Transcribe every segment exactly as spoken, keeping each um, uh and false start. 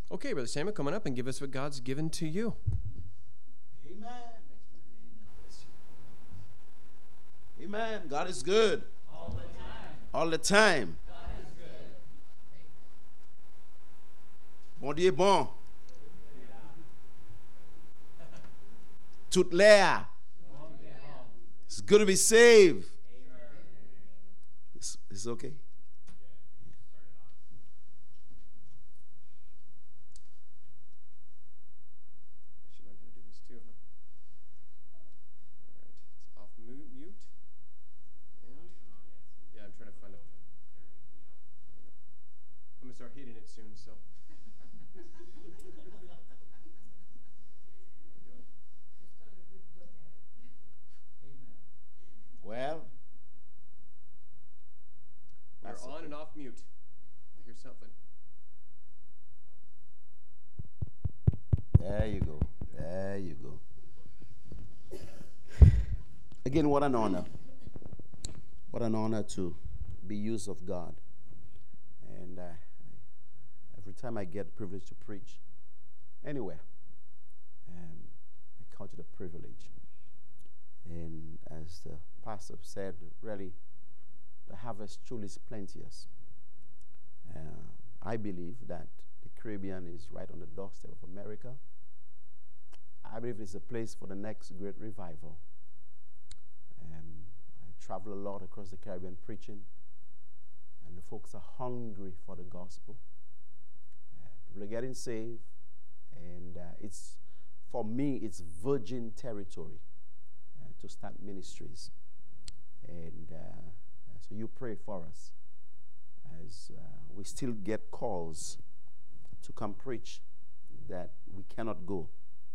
Okay, Brother Samuel, coming up and give us what God's given to you. Amen. Amen. God is good. All the time. All the time. God is good. Bon Dieu bon. Toute l'air. It's good to be saved. It's, it's okay. I should learn how to do this too, huh? All right, it's off mu- mute. And yeah, I'm trying to find a. There you go. I'm gonna start hitting it soon. So. How we doing? Well, We're that's on okay. and off mute. I hear something. There you go. There you go. Again, what an honor. What an honor to be used of God. And uh, I, every time I get the privilege to preach anywhere, um, I count it a privilege. And as the pastor said, really, the harvest truly is plenteous. Uh, I believe that the Caribbean is right on the doorstep of America. I believe it's a place for the next great revival. Um, I travel a lot across the Caribbean preaching, and the folks are hungry for the gospel. Uh, people are getting saved, and uh, it's, for me, it's virgin territory uh, to start ministries. And uh, so you pray for us as uh, we still get calls to come preach that we cannot go.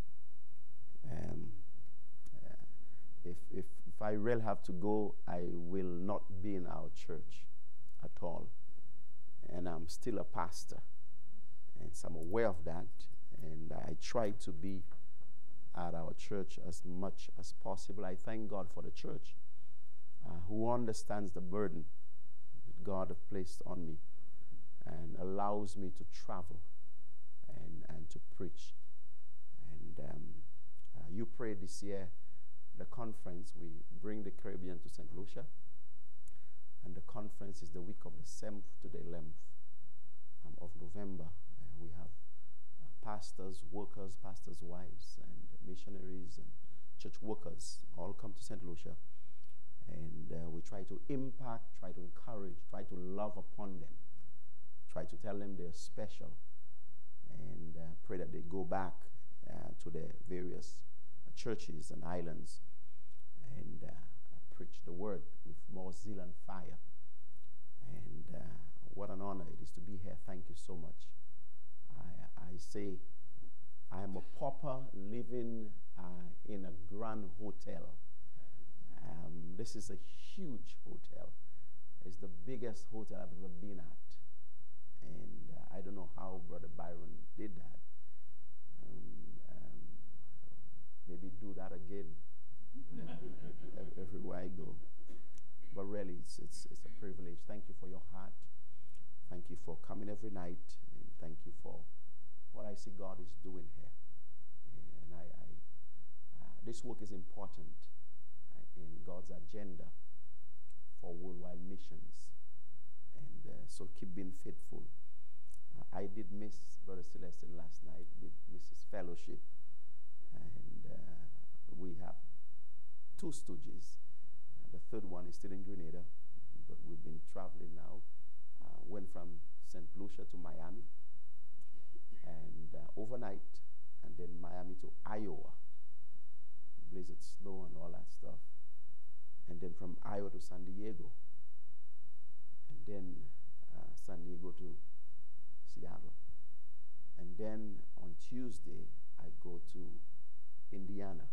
Um, uh, if, if, if I really have to go, I will not be in our church at all. And I'm still a pastor. And so I'm aware of that. And I try to be at our church as much as possible. I thank God for the church uh, who understands the burden that God has placed on me and allows me to travel and, and to preach. And um, uh, you pray this year, the conference, we bring the Caribbean to Saint Lucia. And the conference is the week of the seventh to the eleventh um, of November. Uh, we have uh, pastors, workers, pastors' wives, and missionaries and church workers all come to Saint Lucia. And uh, we try to impact, try to encourage, try to love upon them, try to tell them they're special, and uh, pray that they go back uh, to their various uh, churches and islands and uh, preach the word with more zeal and fire. And uh, what an honor it is to be here. Thank you so much. I, I say I am a pauper living uh, in a grand hotel. Um, this is a huge hotel. It's the biggest hotel I've ever been at. And uh, I don't know how Brother Byron did that. Um, um, maybe do that again everywhere I go. But really, it's, it's, it's a privilege. Thank you for your heart. Thank you for coming every night. And thank you for what I see God is doing here. And I, I uh, this work is important in God's agenda for worldwide missions. And uh, so keep being faithful. Uh, I did miss Brother Celestin last night with Missus Fellowship. And uh, we have two stooges. Uh, the third one is still in Grenada, but we've been traveling now. Uh, went from Saint Lucia to Miami, and uh, overnight, and then Miami to Iowa. Blizzard snow and all that stuff. And then from Iowa to San Diego. And then uh, San Diego to Seattle. And then on Tuesday, I go to Indiana.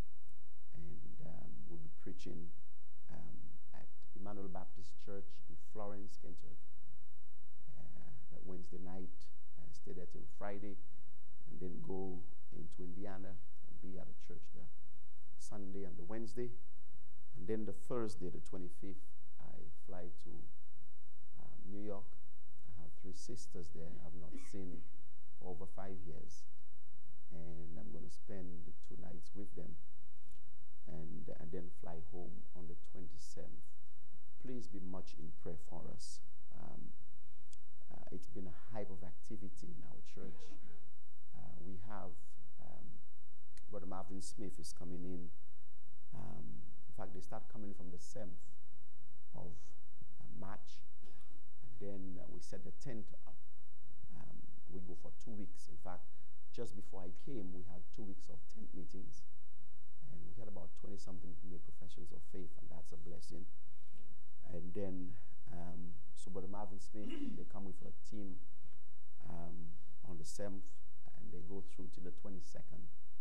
And um, we'll be preaching um, at Emmanuel Baptist Church in Florence, Kentucky. Uh, that Wednesday night, I stay there till Friday, and then go into Indiana and be at a church there Sunday and the Wednesday. And then the Thursday, the twenty-fifth, I fly to um, New York. I have three sisters there I've not seen for over five years, and I'm going to spend two nights with them, and and then fly home on the twenty-seventh. Please be much in prayer for us. Um, uh, it's been a hype of activity in our church. Uh, we have um, Brother Marvin Smith is coming in. Um, in fact, they start coming from the seventh of uh, March, and then uh, we set the tent up. Um, we go for two weeks. In fact, just before I came, we had two weeks of tent meetings, and we had about twenty-something made professions of faith, and that's a blessing. And then, um, so Brother Marvin Smith, they come with a team um, on the seventh, and they go through till the twenty-second.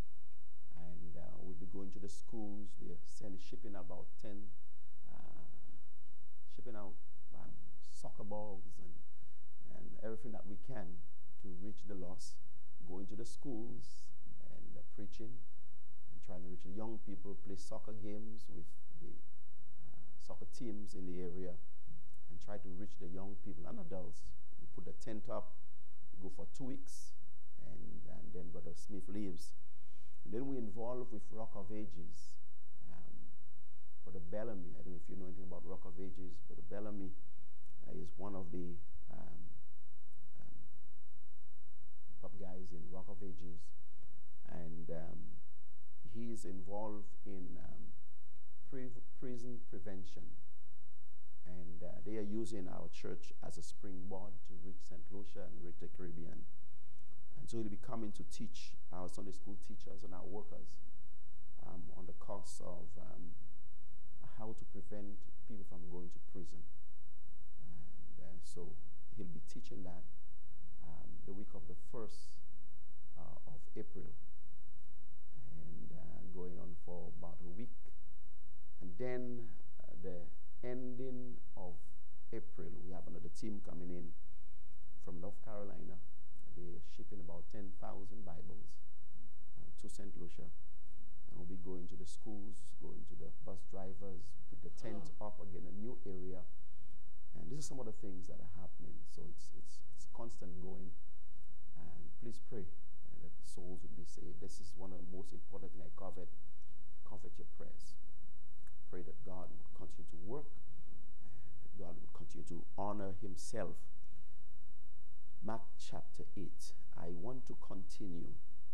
And uh, we'll be going to the schools. They're sending, shipping about ten, uh, shipping out um, soccer balls and, and everything that we can to reach the lost, going to the schools and uh, preaching and trying to reach the young people, play soccer games with the soccer teams in the area, and try to reach the young people and adults. We put the tent up, we go for two weeks, and, and then Brother Smith leaves. And then we involve with Rock of Ages. Um, Brother Bellamy, I don't know if you know anything about Rock of Ages. Brother Bellamy uh, is one of the um, um, top guys in Rock of Ages, and um, he is involved in um, prison prevention, and uh, they are using our church as a springboard to reach Saint Lucia and reach the Caribbean. And so he'll be coming to teach our Sunday school teachers and our workers um, on the course of um, how to prevent people from going to prison. And uh, so he'll be teaching that um, the week of the first uh, of April, and uh, going on for about a week. And then uh, the ending of April, we have another team coming in from North Carolina. They're shipping about ten thousand Bibles uh, to Saint Lucia. And we'll be going to the schools, going to the bus drivers, put the tent up again, a new area. And these are some of the things that are happening. So it's it's it's constant going. And please pray uh, that the souls would be saved. This is one of the most important things I covet. Covet your prayers. Pray that God will continue to work and that God will continue to honor himself. Mark chapter eight. I want to continue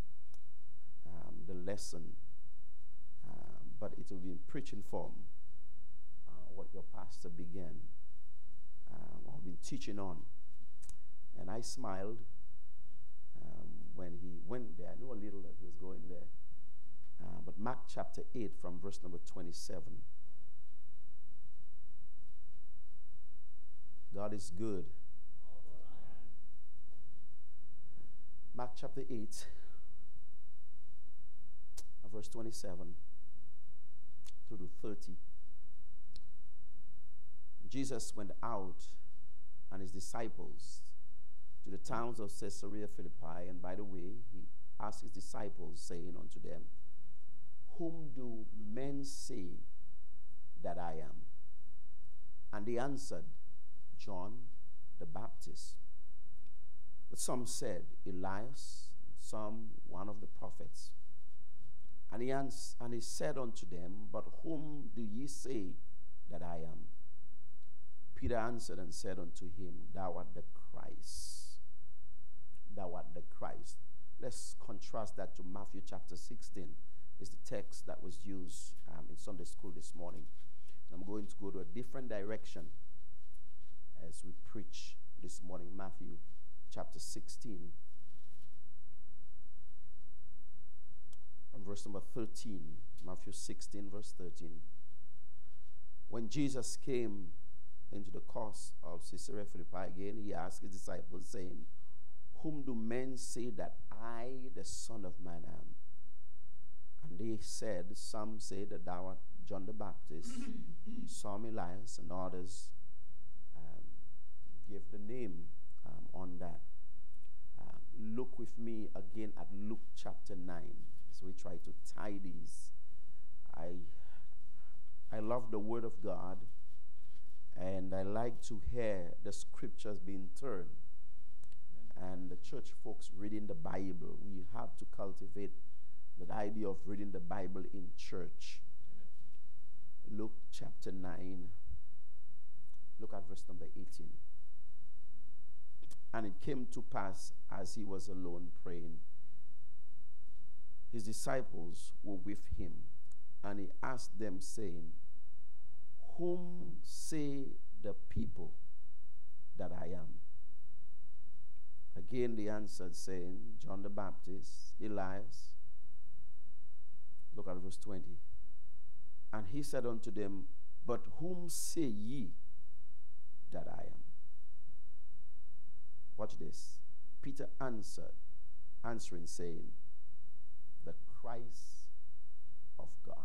um, the lesson, um, but it will be in preaching form, uh, what your pastor began, um, or been teaching on. And I smiled um, when he went there. I knew a little that he was going there. Uh, but Mark chapter eight from verse number twenty-seven. God is good. Mark chapter eight, verse twenty-seven through to thirty. Jesus went out and his disciples to the towns of Caesarea Philippi, and by the way, he asked his disciples, saying unto them, Whom do men say that I am? And they answered, John the Baptist. But some said, Elias, some one of the prophets. And he, ans- and he said unto them, But whom do ye say that I am? Peter answered and said unto him, Thou art the Christ. Thou art the Christ. Let's contrast that to Matthew chapter sixteen. Is the text that was used um, in Sunday school this morning. And I'm going to go to a different direction as we preach this morning. Matthew chapter sixteen, from verse number thirteen. Matthew sixteen, verse thirteen. When Jesus came into the course of Caesarea Philippi again, he asked his disciples, saying, Whom do men say that I, the Son of Man, am? And they said, Some say that thou art John the Baptist, some Elias, and others um, give the name um, on that. Uh, look with me again at Luke chapter nine. So we try to tie these. I, I love the Word of God, and I like to hear the scriptures being turned. and the church folks reading the Bible. We have to cultivate the idea of reading the Bible in church. Amen. Luke chapter nine. Look at verse number eighteen. And it came to pass as he was alone praying, his disciples were with him, and he asked them, saying, whom say the people that I am? Again they answered, saying, John the Baptist, Elias. Look at verse twenty. And he said unto them, but whom say ye that I am? Watch this. Peter answered, answering, saying, the Christ of God.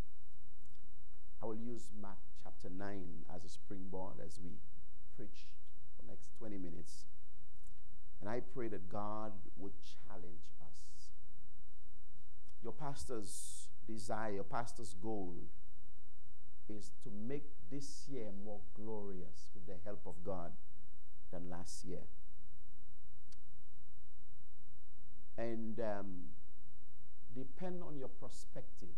I will use Mark chapter nine as a springboard as we preach for the next twenty minutes. And I pray that God would challenge us. Your pastor's desire, your pastor's goal is to make this year more glorious with the help of God than last year. And um, depend on your perspective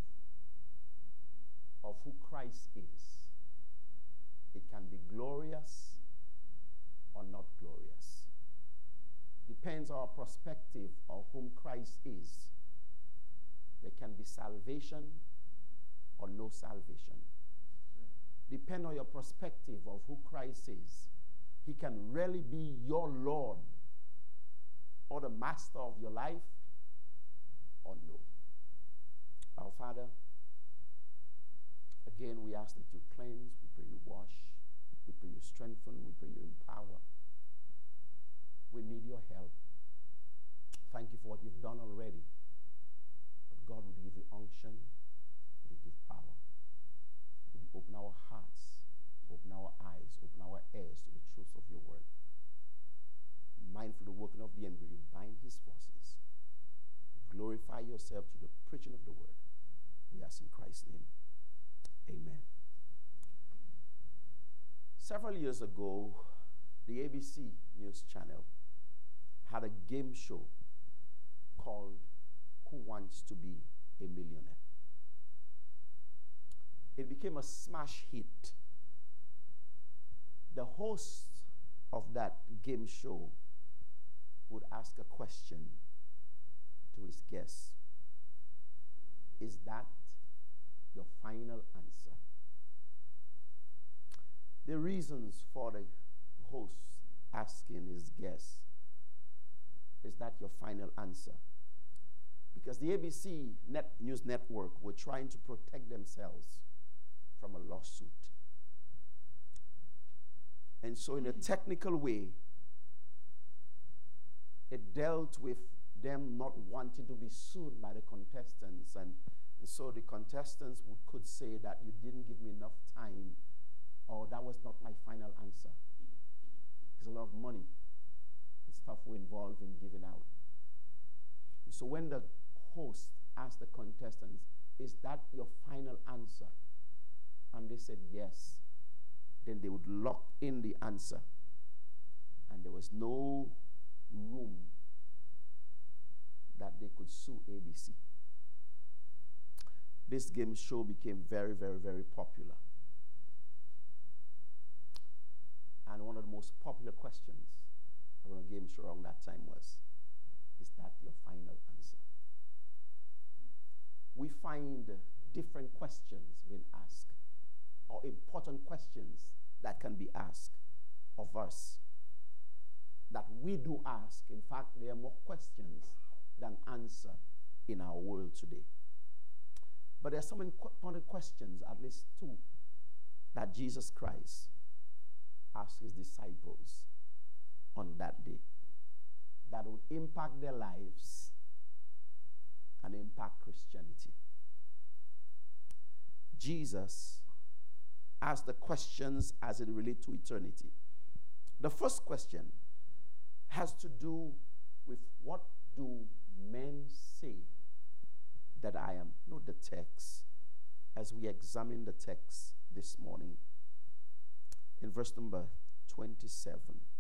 of who Christ is. It can be glorious or not glorious. Depends on our perspective of whom Christ is. There can be salvation or no salvation. Right. Depend on your perspective of who Christ is. He can really be your Lord or the master of your life or no. Our Father, again, we ask that you cleanse, we pray you wash, we pray you strengthen, we pray you empower. We need your help. Thank you for what you've done already. But God, would you give you unction? Would you give power? Would you open our hearts, open our eyes, open our ears to the truth of your word? Mindful of the working of the enemy, you bind his forces. Glorify yourself through the preaching of the word. We ask in Christ's name. Amen. Several years ago, the A B C News Channel had a game show called Who Wants to Be a Millionaire? It became a smash hit. The host of that game show would ask a question to his guests. Is that your final answer? The reasons for the host asking his guests, is that your final answer? Because the A B C Net News Network were trying to protect themselves from a lawsuit. And so in a technical way, it dealt with them not wanting to be sued by the contestants. And, and so the contestants would, could say that you didn't give me enough time, or that was not my final answer. Because a lot of money and stuff were involved in giving out. And so when the host asked the contestants, is that your final answer? And they said yes. Then they would lock in the answer. And there was no room that they could sue A B C. This game show became very, very, very popular. And one of the most popular questions around a game show around that time was, is that your final answer? We find different questions being asked, or important questions that can be asked of us, that we do ask. In fact, there are more questions than answer in our world today. But there are some important questions, at least two, that Jesus Christ asked his disciples on that day that would impact their lives and impact Christianity. Jesus asked the questions as it relates to eternity. The first question has to do with, what do men say that I am? Note the text as we examine the text this morning. In verse number twenty-seven.